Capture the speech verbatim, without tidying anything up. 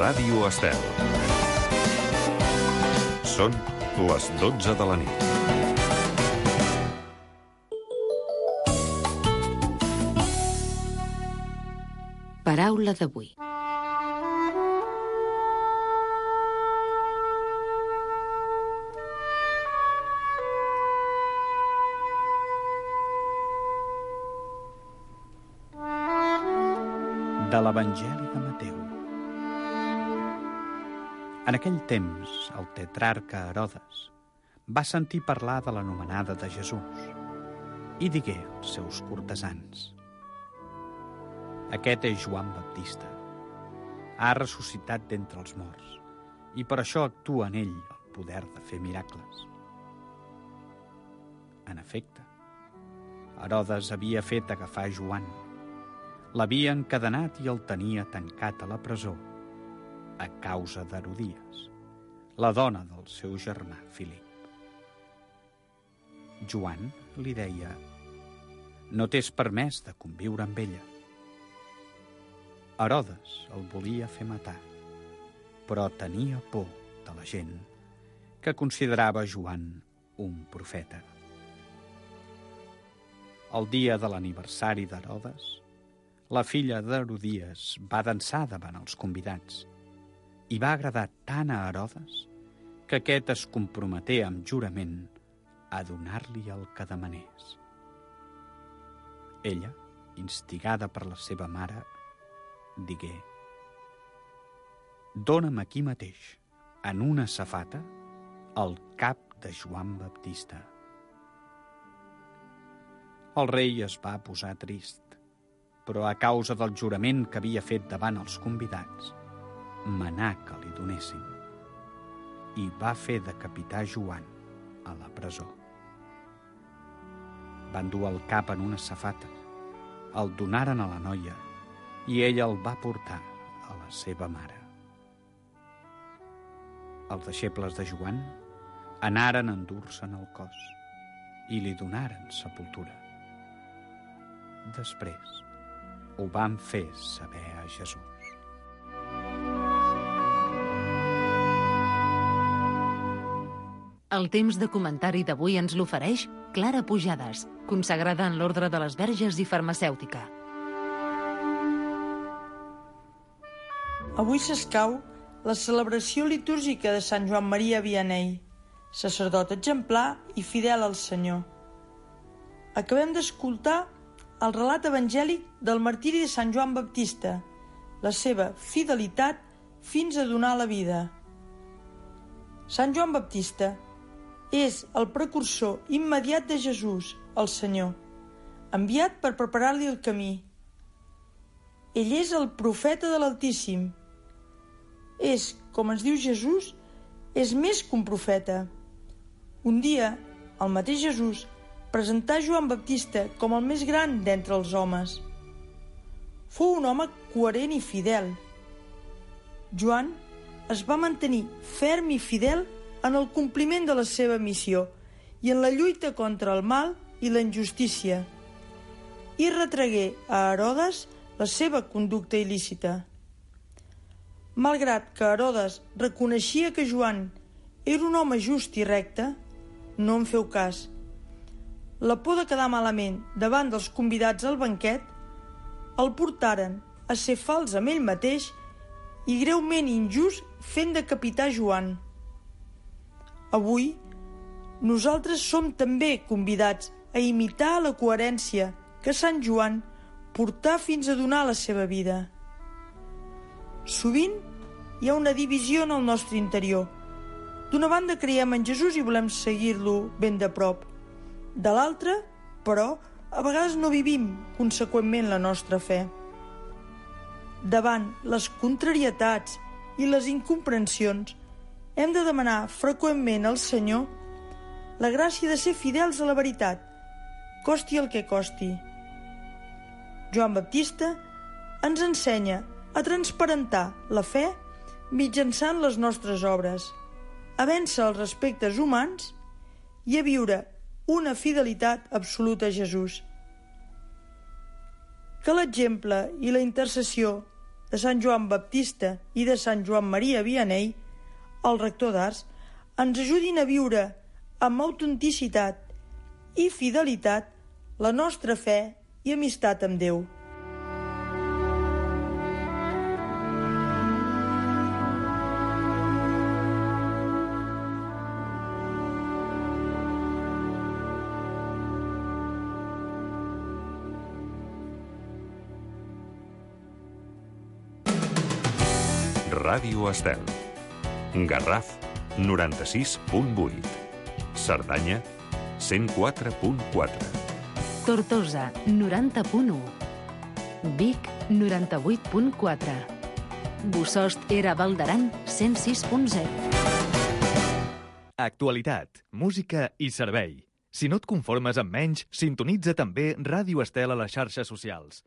Ràdio Estel. Són les dotze de la nit. Paraula d'avui. De l'Evangeli de Mateu. En aquell temps, el tetrarca Herodes va sentir parlar de l'anomenada de Jesús i digué als seus cortesans: aquest és Joan Baptista. Ha ressuscitat d'entre els morts i per això actua en ell el poder de fer miracles. En efecte, Herodes havia fet agafar Joan, l'havia encadenat i el tenia tancat a la presó a causa d'Herodias, la dona del seu germà Filip. Joan li deia: no t'és permès de conviure amb ella. Herodes el volia fer matar, però tenia por de la gent que considerava Joan un profeta. El dia de l'aniversari d'Herodes, la filla d'Herodias va dansar davant els convidats i va agradar tant a Herodes que aquest es comprometé amb jurament a donar-li el que demanés. Ella, instigada per la seva mare, digué: dóna'm aquí mateix, en una safata, el cap de Joan Baptista. El rei es va posar trist, però a causa del jurament que havia fet davant els convidats, manà que li donessin i va fer decapitar Joan a la presó. Van dur el cap en una safata, el donaren a la noia i ella el va portar a la seva mare. Els deixebles de Joan anaren a endur-se'n el cos i li donaren sepultura. Després ho van fer saber a Jesús. El temps de comentari d'avui ens l'ofereix Clara Pujades, consagrada en l'Ordre de les Verges i farmacèutica. Avui s'escau la celebració litúrgica de Sant Joan Maria Vianney, sacerdot exemplar i fidel al Senyor. Acabem d'escoltar el relat evangèlic del martiri de Sant Joan Baptista, la seva fidelitat fins a donar la vida. Sant Joan Baptista és el precursor immediat de Jesús, el Senyor, enviat per preparar-li el camí. Ell és el profeta de l'Altíssim. És, com ens diu Jesús, és més que un profeta. Un dia, el mateix Jesús presentà Joan Baptista com el més gran d'entre els homes. Fou un home coherent i fidel. Joan es va mantenir ferm i fidel en el compliment de la seva missió i en la lluita contra el mal i la injustícia, i retregué a Herodes la seva conducta il·lícita. Malgrat que Herodes reconeixia que Joan era un home just i recte, no en feu cas. La por de quedar malament davant dels convidats al banquet el portaren a ser fals amb ell mateix i greument injust fent decapitar Joan. Avui, nosaltres som també convidats a imitar la coherència que Sant Joan portà fins a donar la seva vida. Sovint hi ha una divisió en el nostre interior. D'una banda creiem en Jesús i volem seguir-lo ben de prop. De l'altra, però, a vegades no vivim conseqüentment la nostra fe. Davant les contrarietats i les incomprensions, hem de demanar freqüentment al Senyor la gràcia de ser fidels a la veritat, costi el que costi. Joan Baptista ens ensenya a transparentar la fe mitjançant les nostres obres, a vèncer els respectes humans i a viure una fidelitat absoluta a Jesús. Que l'exemple i la intercessió de Sant Joan Baptista i de Sant Joan Maria Vianney, el rector d'Ars, ens ajudin a viure amb autenticitat i fidelitat la nostra fe i amistat amb Déu. Ràdio Estel. Garraf, noranta-sis punt vuit. Cerdanya, cent quatre punt quatre. Tortosa, noranta punt u. Vic, noranta-vuit punt quatre. Bossòst era Val d'Aran, cent sis punt zero. Actualitat, música i servei. Si no et conformes amb menys, sintonitza també Ràdio Estel a les xarxes socials.